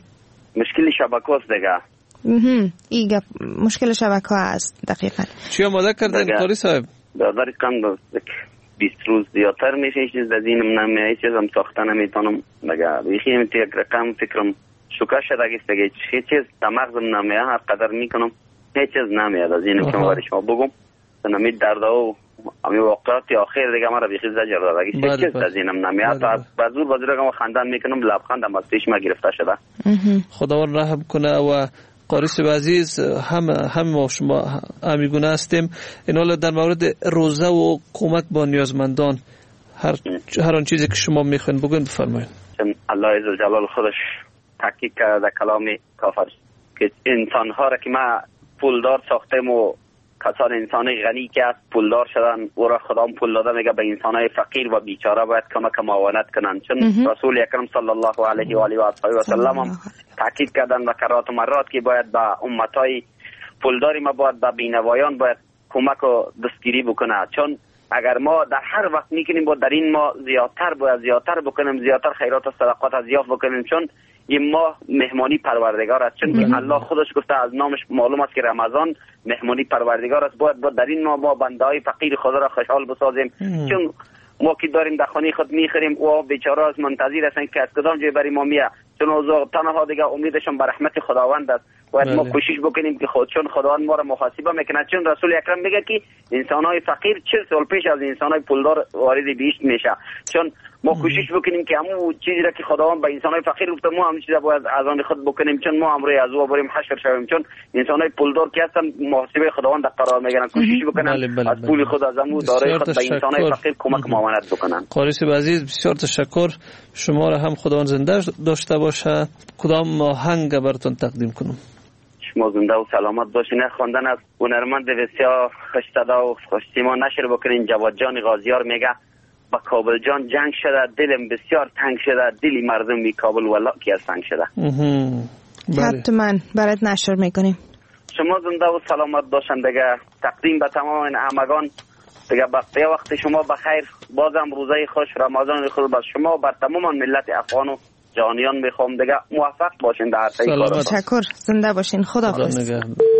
مشکل شبکه است دیگه. ایگه مشکل شبکه است دقیقا. چی آماده کردن قاری صاحب؟ داداری کم بیست روز زیادتر میشه. هیچ چیز دزینم نمیه. هیچ چیز هم ساخته نمیتونم دیگه. بیخی هم یک رقم فکرم شکر شده گیست دیگه. هیچ چیز تا مغزم نمیه. هر قدر میکنم هیچ چیز نمیاد از این که برای شما بگم نمید درد و امی واقعات آخر دیگه مرا بیخی زجر داد اگه هیچ چیز از اینم نمیاد و زور بازور که خندان میکنم لبخندم از پیش ما گرفته شده. خداوند رحم کنه. و قاری صاحب عزیز همه همه ما شما همیگونه هستیم. این حالا در مورد روزه و کمک با نیازمندان هر هر آن چیزی که شما میخواین بگین بفرمایید. الله عزوجل خودش تحقیق کرده کلام کافر که انسان ها را که ما پولدار ساختیم و کسان انسانی غنی که است پولدار شدن او را خدا پول داده میگه به انسان های فقیر و بیچاره باید کمک معاونت کنن چون رسول اکرم صلی الله علیه و آله و آله و سلم هم تاکید کردن و کرات و مرات که باید به امت های پولداری ما باید به بینوایان باید کمک و دستگیری بکنه چون اگر ما در هر وقت میکنیم با در این ما زیادتر باید زیادتر بکنیم زیادتر خیرات و صدقات از یافت بکنیم چون این ماه مهمانی پروردگار است چون که الله خودش گفته از نامش معلوم است که رمضان مهمانی پروردگار است باید با در این ماه ما بنده های فقیر خدا را خوشحال بسازیم چون ما که داریم در خانه خود میخوریم او بیچاره از منتظر هستن که از کدام جای برای ما میاد چون اوضاع تنها دیگه امیدشون به رحمت خداوند است باید ما کوشش بکنیم که خود چون خداوند ما را محاسبه میکنه چون رسول اکرم میگه که انسان‌های فقیر چهل سال پیش از انسان‌های پولدار وارد بهشت میشه چون ما کوشش بکنیم که همون چیزی را که خداوند به انسان‌های فقیر گفته ما همون چیزا باید از آن خود بکنیم چون ما امروز از او بریم حشر شویم چون انسان‌های پولدار که هستن محاسبه خداوند قرار میگیرن کوشش بکنن بله بله از پول خود از همون دارای خود به انسان‌های فقیر کمک معاونت بکنن. قاری صاحب عزیز بسیار تشکر. شما را هم خداوند زنده داشته باشه. کدام آهنگ براتون تقدیم کنم؟ شما زنده و سلامت باشین. خواندن از هنرمند بسیار خوش صدا و خوش سیما نشر بکنین جواد جان غازیار میگه با کابل جان جنگ شده دلم بسیار تنگ شده دلی مردم بی کابل ولا کی از تنگ شده. حتما برات نشر میکنیم. شما زنده و سلامت باشین دیگه. تقدیم به تمام همگان دیگه بقیه وقت شما بخیر. بازم روزه خوش رمضان خوش بر شما بر تمام ملت افغان و جانیان میخوام دیگه موفق باشین در طی کار. تشکر. زنده باشین. خداحافظ.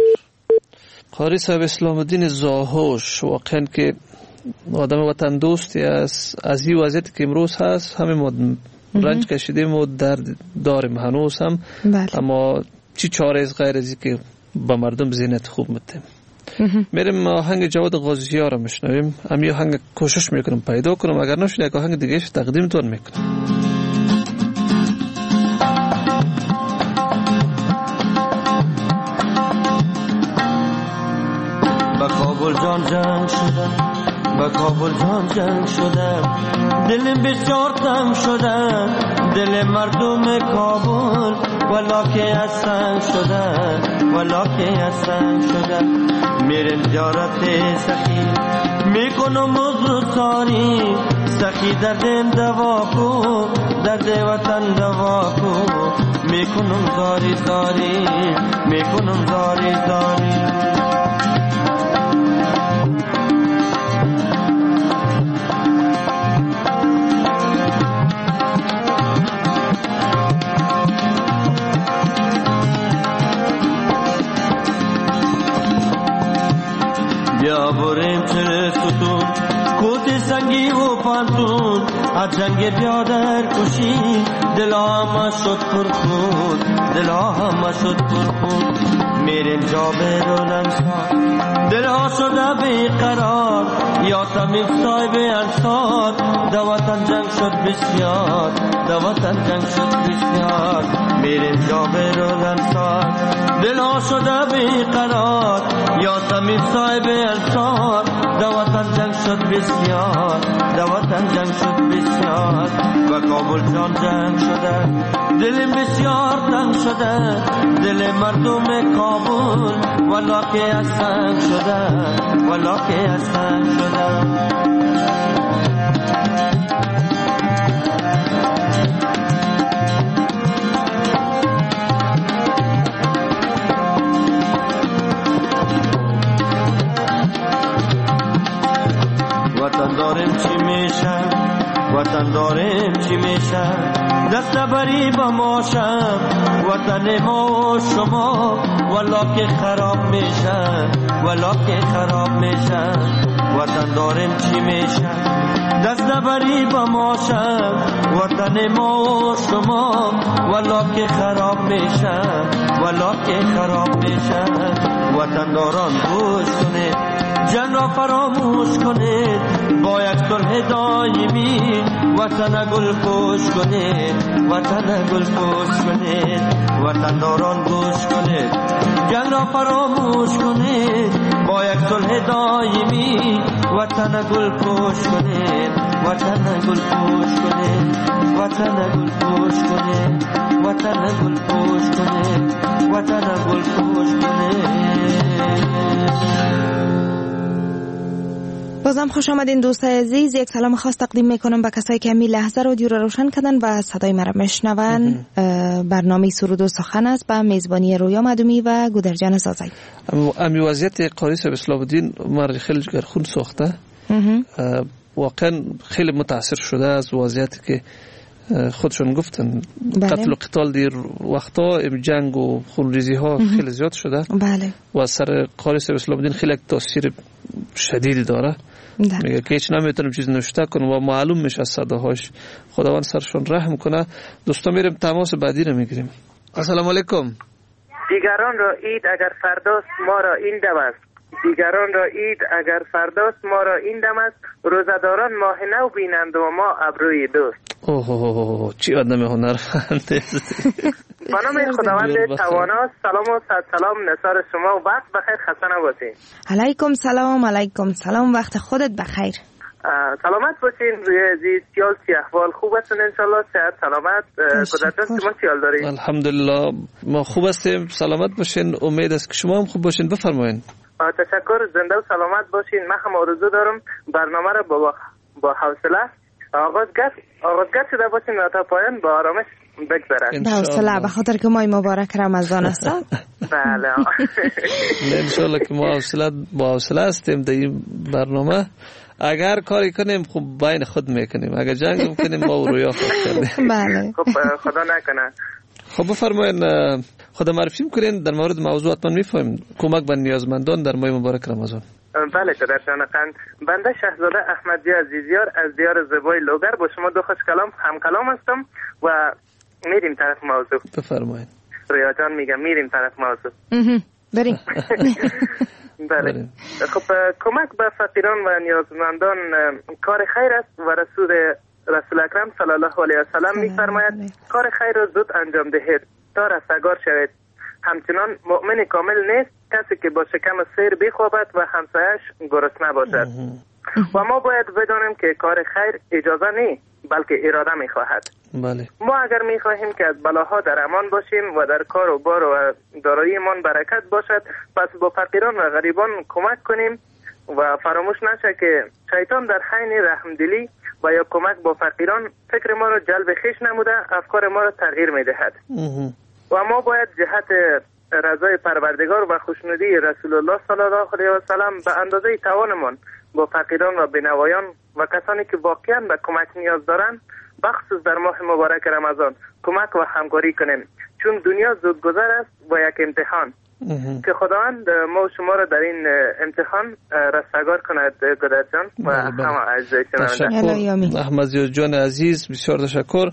قاری صاحب اسلام الدین زاهوش واقعا که آدم وطن دوستی است. از این وضعیتی که امروز هست همه ما رنج کشیدیم و درد داریم هنوز هم بله. اما چی چاره از غیر از که با مردم ذهنیت خوب میدیم. میریم آهنگ جواد غازیار رو میشنویم. امی آهنگ کوشش میکنم پیدا کنم اگر نشد یک آهنگ دیگه تقدیمتون میکنم. با کابل جان جنگ شدم با کابل جان جنگ شدم دلم بسیار تنگ شدم دل مردم کابل ولا که از سنگ شدم ولا که از سنگ شدم میرم زیارت سخی میکنم عذر ساری سخی دردم دوا کو درد وطن دوا کو میکنم زاری زاری میکنم زاری زاری بیا بریم چه ستون کوت سنگی و پانتون از جنگ بیادر کشی دلا همه شد پر خون دلا همه شد پر خون میریم جا برونم سا دلا شده بی قرار یا تمیم صاحب انصار دواتن جنگ شد بسیار دواتن جنگ شد بسیار میریم جا برونم سا دلا شده بی قرار یا تمیم صاحب انصار دواتن جنگ شد بسیار دواتن جنگ شد بسیار و کابل جان جنگ شده دلم بسیار تنگ شده دل مردم کابل ولا که از سنگ شده ولا که از سنگ شده وطن داریم چی میشه وطن وطن داریم چی میشه دست بری با ماشم وطن ما و شما والا که خراب میشه والا که خراب میشه وطن داریم چی میشه دست بری با ماشم وطن ما و شما والا که خراب میشه والا که خراب میشه وطن داران گوش کنید جنگ را فراموش کنید با یک صلح دایمی وطن گل پوش کنید وطن گل پوش کنید وطن داران گوش کنید جنگ را فراموش کنید با یک صلح دایمی وطن گل پوش کنید وطن گل پوش کنید وطن گل پوش کنید وطن گل پوش کنید وطن گل پوش کنید. بازم خوش آمدین دوستای عزیز. یک سلام خاص تقدیم میکنم به کسایی که همین لحظه رادیو را روشن کردن و صدای مرا میشنون. برنامه سرود و سخن است با میزبانی رویا مدومی و گودرجان زازایی. امی وضعیت قاری صاحب اسلام الدین مر خیلی جگرخون ساخته، واقعا خیلی متاثر شده از وضعیتی که خودشون گفتن. بله. قتل و قتال دیر وقتا جنگ و خونریزی ها خیلی زیاد شده. بله. و سر قاری صاحب اسلام الدین خیلی تاثیر شدیدی داره. ده. میگه که هیچ نمیتونم چیز نوشته کنم و معلوم میشه از صداهاش. خداوند سرشون رحم کنه. دوستا میریم تماس بعدی رو میگیریم. السلام علیکم. دیگران را اید اگر فرداست ما را این دم است. دیگران را اید اگر فرداست ما را این دم است. روزداران ماه نو بینند و ما ابروی دوست. اوه اوه چی آدم هنرمند. با نام خداوند توانا. سلام و صد سلام نثار شما و وقت بخیر. خسته نباشین. علیکم سلام. علیکم سلام. وقت خودت بخیر. سلامت باشین. روی عزیز سیال سی احوال خوب هستن انشالله. صحت سلامت. کدرتان شما سیال دارین؟ الحمدلله ما خوب هستیم. سلامت باشین. امید است که شما هم خوب باشین. بفرمایین. تشکر. زنده و سلامت باشین. من هم آرزو دارم برنامه را با با حوصله آغازگر آغازگر شده باشین و تا پایان با آرامش بگذرد. با حوصله به خاطر که ماه مبارک رمضان است. بله. انشالله که ما حوصله با حوصله هستیم در این برنامه. اگر کاری کنیم خوب بین خود میکنیم، اگر جنگ کنیم با رویا خود کردیم. بله. خب خدا نکنه. خب بفرمایید خدا معرفی میکنین در مورد موضوع حتما میفهمیم. کمک به نیازمندان در ماه مبارک رمضان. بله کدرشان قند. بنده شهزاده احمدی عزیزیار از دیار زیبای لوگر با شما دو خوش کلام هم کلام هستم و میریم طرف موضوع. بفرمایید. رویا جان میگم میریم طرف موضوع. بریم. بله. خب کمک به فقیران و نیازمندان کار خیر است و رسول رسول اکرم صلی الله علیه و سلم میفرماید کار خیر را زود انجام دهید تا رستگار شوید. همچنان مؤمن کامل نیست کسی که با شکم سیر بخوابد و همسایش گرسنه باشد. و ما باید بدانیم که کار خیر اجازه نی بلکه اراده میخواهد. بله. ما اگر میخواهیم که از بلاها در امان باشیم و در کار و بار و داراییمان برکت باشد پس با فقیران و غریبان کمک کنیم و فراموش نشه که شیطان در حین رحمدلی و یا کمک با فقیران فکر ما را جلب خویش نموده افکار ما را تغییر میدهد. و ما باید جهت رضای پروردگار و خوشنودی رسول الله صلی الله علیه و سلم به اندازه توانمان با فقیران و بینوایان و کسانی که واقعا به کمک نیاز دارند بخصوص در ماه مبارک رمضان کمک و همکاری کنیم، چون دنیا زود گذر است و یک امتحان که خداوند ما و شما را در این امتحان رستگار کند. گدرجان و همه عزیزای شنونده. احمد جان عزیز بسیار تشکر.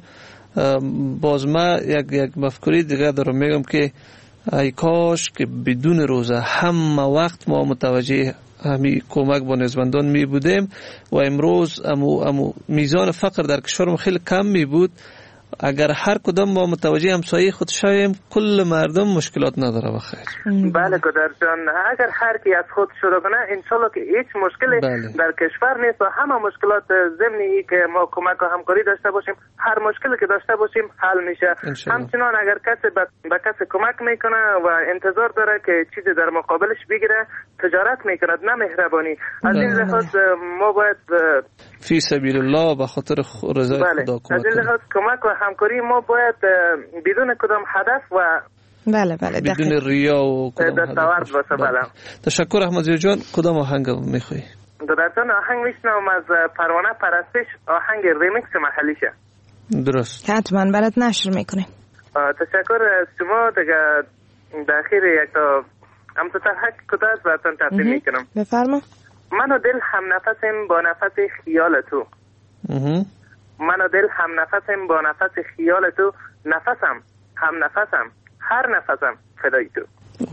باز ما یک یک مفکوری دیگه دارم میگم که ای کاش که بدون روزه همه وقت ما متوجه همی کمک با نیازمندان می بودیم و امروز امو امو میزان فقر در کشورم خیلی کم می بود. اگر هر کدام ما متوجه همسایه خود شویم کل مردم مشکلات نداره بخیر. بله گدرجان اگر هر کی از خود شروع کنه انشالله که هیچ مشکلی بله. در کشور نیست و همه مشکلات ضمنی که ما کمک و همکاری داشته باشیم هر مشکلی که داشته باشیم حل میشه. همچنان اگر کسی به کسی کمک میکنه و انتظار داره که چیزی در مقابلش بگیره تجارت میکند نه مهربانی. از این لحاظ ما باید فی سبیل الله به خاطر رضای بله. خدا کمک از این لحاظ کمک و همکاری ما باید بدون کدام هدف و بله بله بدون ریا و دستاورد باشه. بله. تشکر احمد جان. کدام آهنگ میخوای؟ دادرجان آهنگ میشنم از پروانه پرستش، آهنگ ریمیکس محلیشه. درست. حتما برات نشر میکنیم. تشکر از شما. دیگه داخل یک تا هم تو تر حق کداز براتون تقدیم میکنم. بفرما. من و دل هم نفسیم با نفس خیال تو. من و دل هم نفسیم با نفس خیال تو، نفسم هم نفسم هر نفسم فدای تو.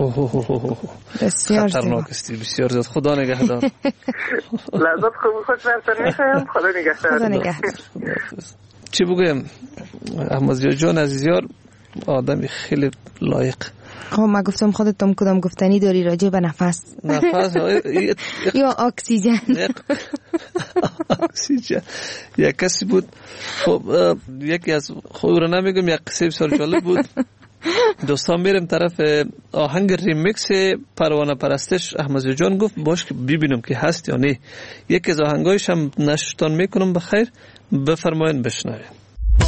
بسیار خطرناک استی، بسیار زیاد. خدا نگهدار. لحظات خوب خوش برسن میخوایم. خدا نگهدار. خدا نگهدار. چی بگویم احمد جان عزیزیار آدمی خیلی لایق. خب من گفتم خودت تم کدام گفتنی داری راجع به نفس؟ نفس یا اکسیژن؟ اکسیژن. یک کسی بود، خب یکی از خود رو نمیگم، یک قصه بسیار جالب بود. دوستان میرم طرف آهنگ ریمیکس پروانه پرستش، احمد جان گفت باش که ببینم که هست یا نه. یکی از آهنگایش هم نشتان میکنم. بخیر بفرمایید بشنوید.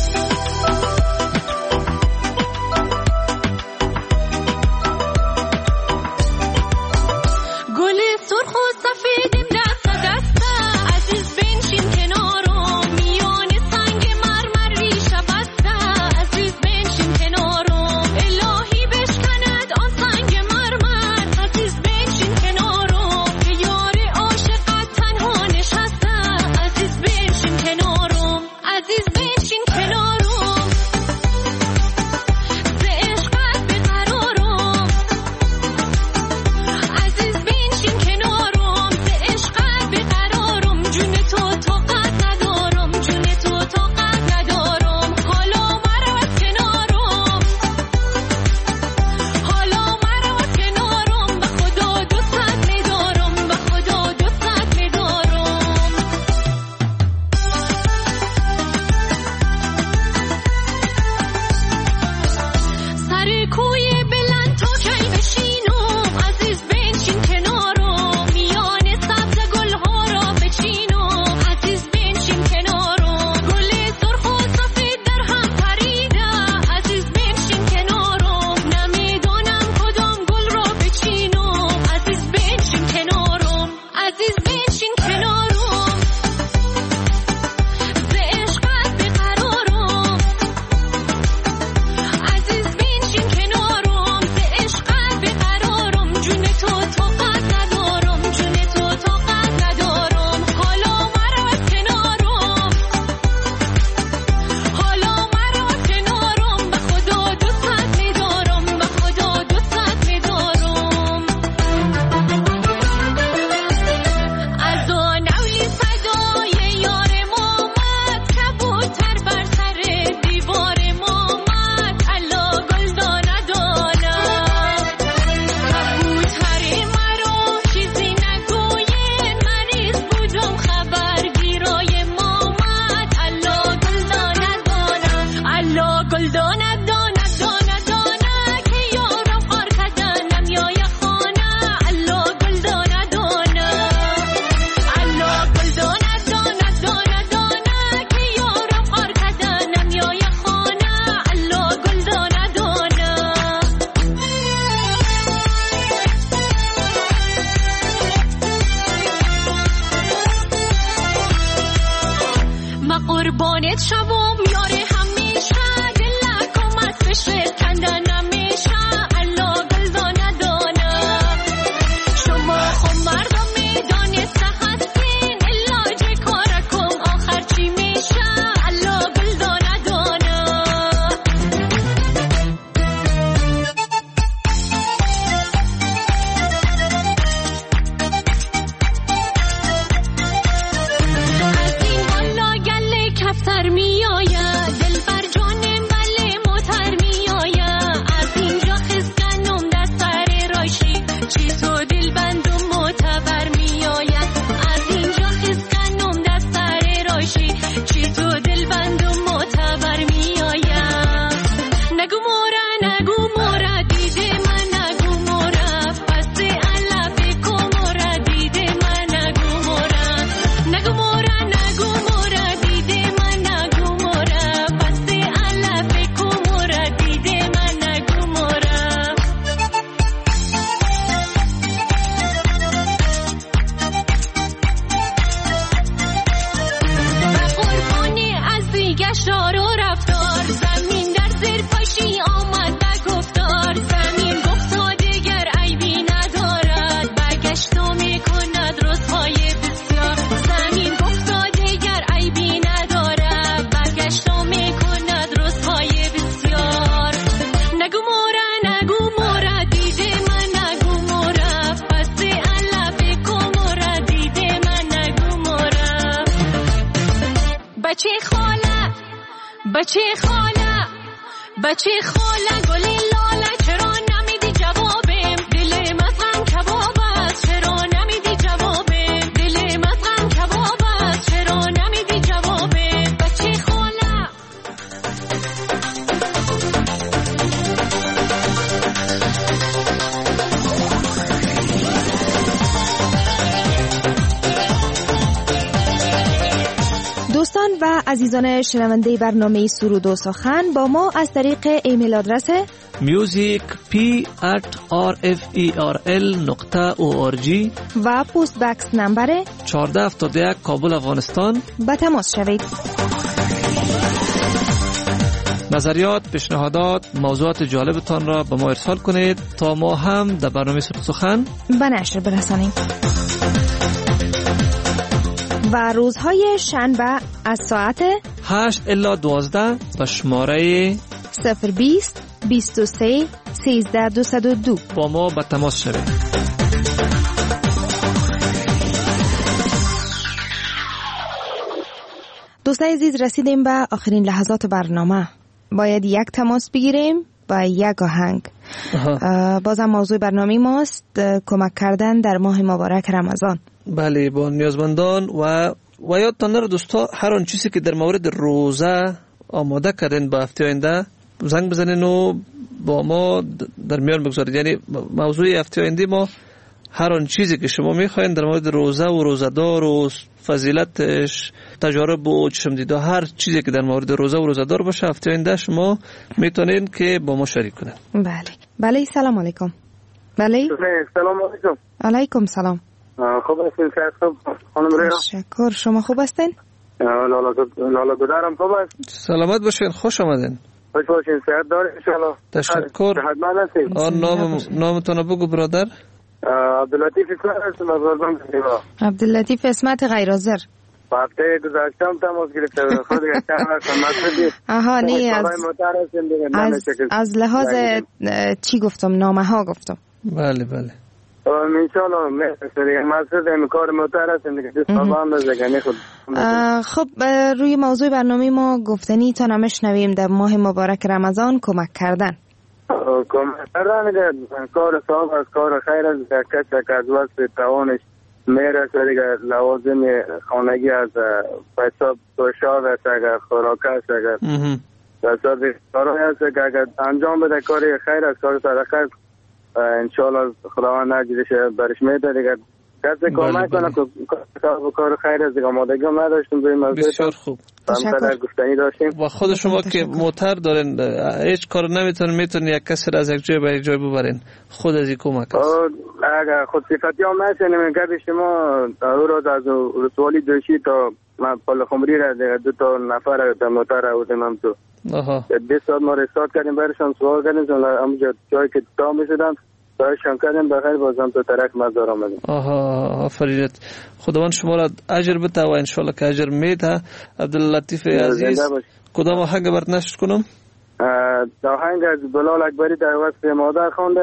قربانت شوم یار همیشه دلکم از فشر کندن نمیشه الله گلدانه دانه شما خود مردم میدانسته هستین علاج کارکم آخر چی میشه الله گلدانه دانه از این بالا گله کفتر می آید رفتار و رفتار زمین در زیر پاشی آمد به گفتار زمین گفتا دیگر عیبی ندارد برگشت و میکند روزهای بسیار زمین گفتا دیگر عیبی ندارد برگشت و میکند روزهای بسیار نگو مورا نگو مورا دیده من نگو مورا پس الله بکو مورا دیده من نگو مورا بچه خاله بچه خاله بچه خاله گلی لاله چرا نمیدی جوابم دل مزغم کباب است چرا نمیدی جوابم دل مزغم کباب است چرا نمیدی جوابم بچه خاله دوستان و عزیزان شنونده برنامه سرود و سخن با ما از طریق ایمیل آدرس music p at r f e r l نقطه او آر جی و پست بکس نمبر چهارده هفتاد و یک کابل افغانستان به تماس شوید. نظریات، پیشنهادات، موضوعات جالبتان را به ما ارسال کنید تا ما هم در برنامه سرود و سخن به نشر برسانیم. و روزهای شنبه از ساعت هشت الی دوازده به شماره صفر بیست بیست و سه سیزده دویست و دو با ما به تماس شوید. دوستان عزیز رسیدیم به آخرین لحظات برنامه. باید یک تماس بگیریم با یک آهنگ. بازم موضوع برنامه ماست کمک کردن در ماه مبارک رمضان. بله با نیازمندان و و یادتان نره دوستا هر آن چیزی که در مورد روزه آماده کردین با هفته آینده زنگ بزنین و با ما در میان بگذارید. یعنی موضوع هفته آینده ما هر آن چیزی که شما میخواین در مورد روزه و روزدار و فضیلتش تجارب و چشم دیده هر چیزی که در مورد روزه و روزدار باشه هفته آینده شما میتونین که با ما شریک کنین. بله بله سلام علیکم. بله سلام علیکم. علیکم سلام. خوب هستین خوب خانم ریا؟ تشکر. شما خوب هستین؟ لالا لالا گدارم خوب است. سلامت باشین. خوش آمدین. خوش باشین. صحت دارین ان شاء الله. تشکر. صحتمند هستین. آن نام نامتون بگو برادر. عبداللطیف اسمت هستم از بازم دیوا. عبداللطیف اسمت غیر حاضر. هفته گذشته هم تماس گرفته خود گفتم هستم. آها نه از از از لحاظ چی گفتم نامه ها گفتم. بله بله. ان شاء الله میسری مقصد این کار موتر است دیگه دوستان بزنید خود. خب روی موضوع برنامه ما گفتنی تا نمیشنویم در ماه مبارک رمضان کمک کردن. کمک کردن دیگه کار ثواب از کار خیر است کسی که از وقت توانش میرسه دیگه لوازم خانگی از پیسا پوشاک است اگر خوراک است اگر دستات کارهایی است که اگر انجام بده کاری خیر است کار صدقه است انشالله خداوند اجرش برش میده دیگه کسی کمک کنه که کار خیر است دیگه آمادگی هم نداشتیم به این موضوع. بسیار خوب. تشکر. گفتنی داشتیم و خود شما که موتر دارین هیچ کار نمیتونین میتونین یک کسی را از یک جای به یک جای ببرین خود از این کمک است. اگر خود صفتی هم نشنیم گفت شما او روز از رسوالی دوشی تا من پل خمری را دیگه دو تا نفر در موتر را بودیم هم تو بیست ساعت ما رستارت کردیم برشان سوال کردیم همونجا جایی که تا میشدن داشتم کردیم بخیر بازم تو طرف مزار آمدیم. آها آفرینت. خداوند شما را اجر بده و انشالله که اجر میده. عبداللطیف عزیز کدام آهنگ برات نشر کنم؟ آهنگ از بلال اکبری در وصف مادر خوانده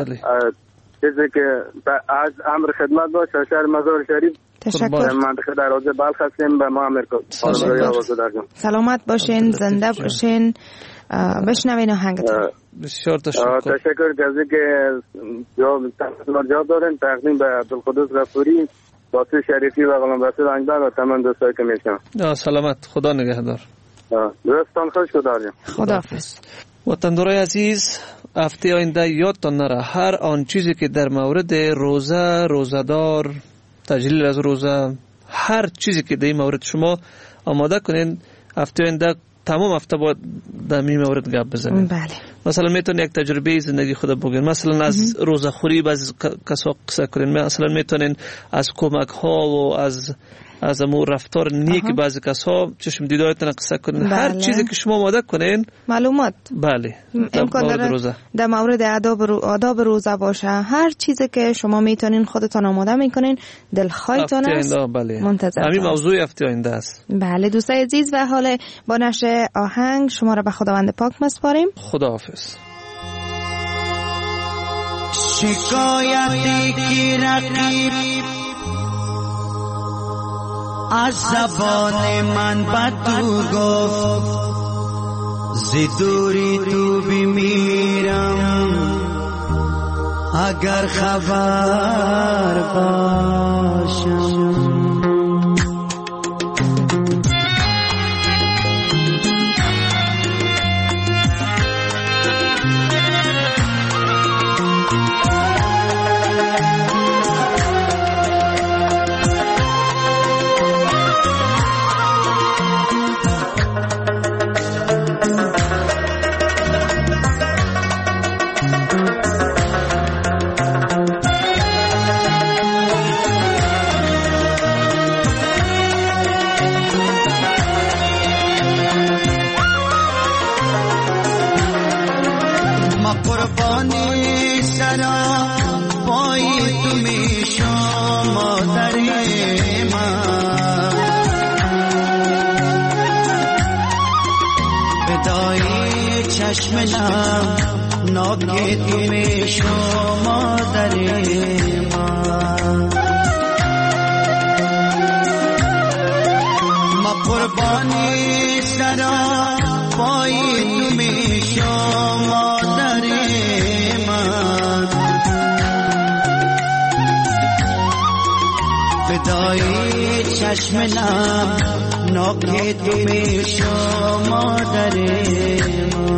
چیزی که از امر خدمت باشه شهر مزار شریف. تشکر. منطقه در حوزه بلخ هستیم به ما امر کن. سلامت باشین زنده باشین. بشنوین آهنگتون. بسیار تشکر. تشکر جزی که جواب جواب دارن تقدیم به عبدالقدوس غفوری باسی شریفی و غلام رسول انجبر و تمام دوستایی که میشنم. سلامت. خدا نگهدار. دوستان خوش خدایم. خداحافظ. وطندارای عزیز هفته آینده یادتان نره هر آن چیزی که در مورد روزه روزدار تجلیل از روزه هر چیزی که در این مورد شما آماده کنین هفته آینده تمام هفته باید در این مورد گپ بزنین. بله. مثلا میتونین یک تجربه زندگی خود بگین مثلا از روزه خوری بعضی کسا قصه کنین مثلا میتونین از کمک ها و از از امو رفتار نیک بعضی کسا چشم دیدارتون قصه کنین. بله. هر چیزی که شما آماده کنین معلومات بله امکان داره در مورد آداب رو آداب روزه باشه. هر چیزی که شما میتونین خودتون آماده میکنین دلخواهتون است. بله. منتظر همین موضوع هفته آینده است. بله دوستای عزیز و حال با نشر آهنگ شما را به خداوند پاک مسپاریم. خداحافظ. شکایتی کی رقیب از زبان من به تو گفت، زدوری تو بمیرم اگر خبر باشم. چشمم ناگه تو شما در من، ما قربانی سرا پای تو شما در من، فدای چشمم ناگه تو شما در من.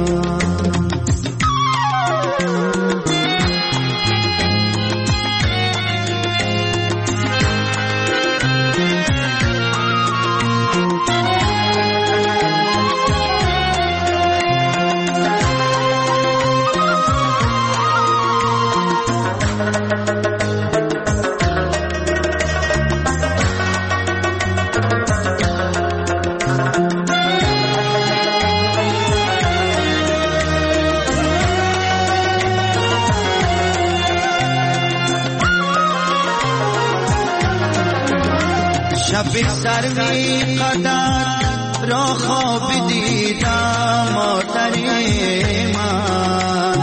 شب سروی قدر را خواب دیدم مادر من،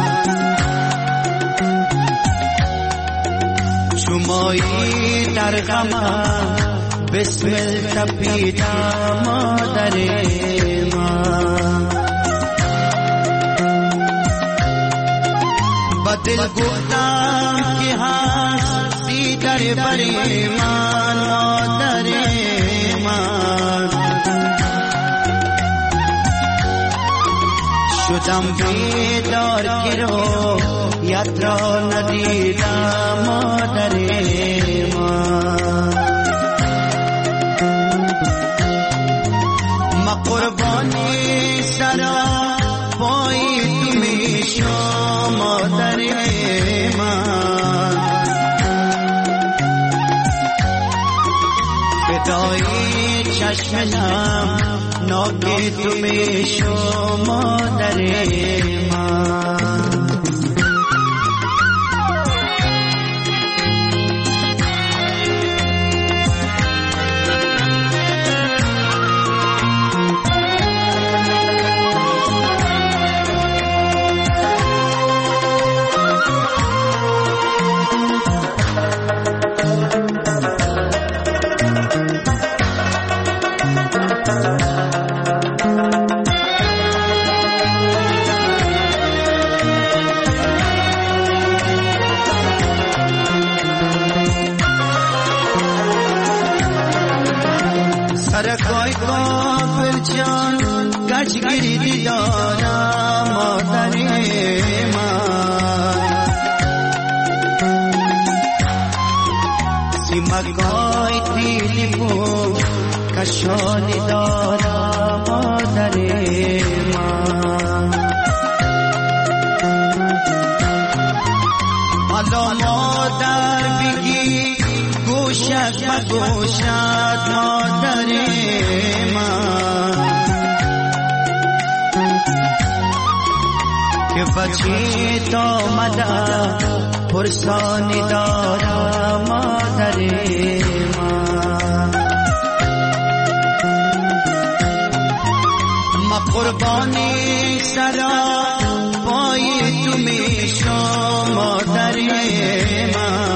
شمایی در غمم بسمل تپیدم مادر من، با دل گفتم که هستی در بری من مادر من، شدم بیدار که رو یاد را ندیدم مادر من، ما قربانی سرا پای تو میشم مادر من، فدای چشمم ناگه تو میشم مادر من. سرکای کافر جان گچ گیری دارم مادر من، سیمکای دیلی بو کشانی دارم مادر من، حالا مادر بگی گوشت بگوشد مادر من که بچه تا مده پرسانی دارم مادر من ما قربانی سرا پای تو میشم مادر من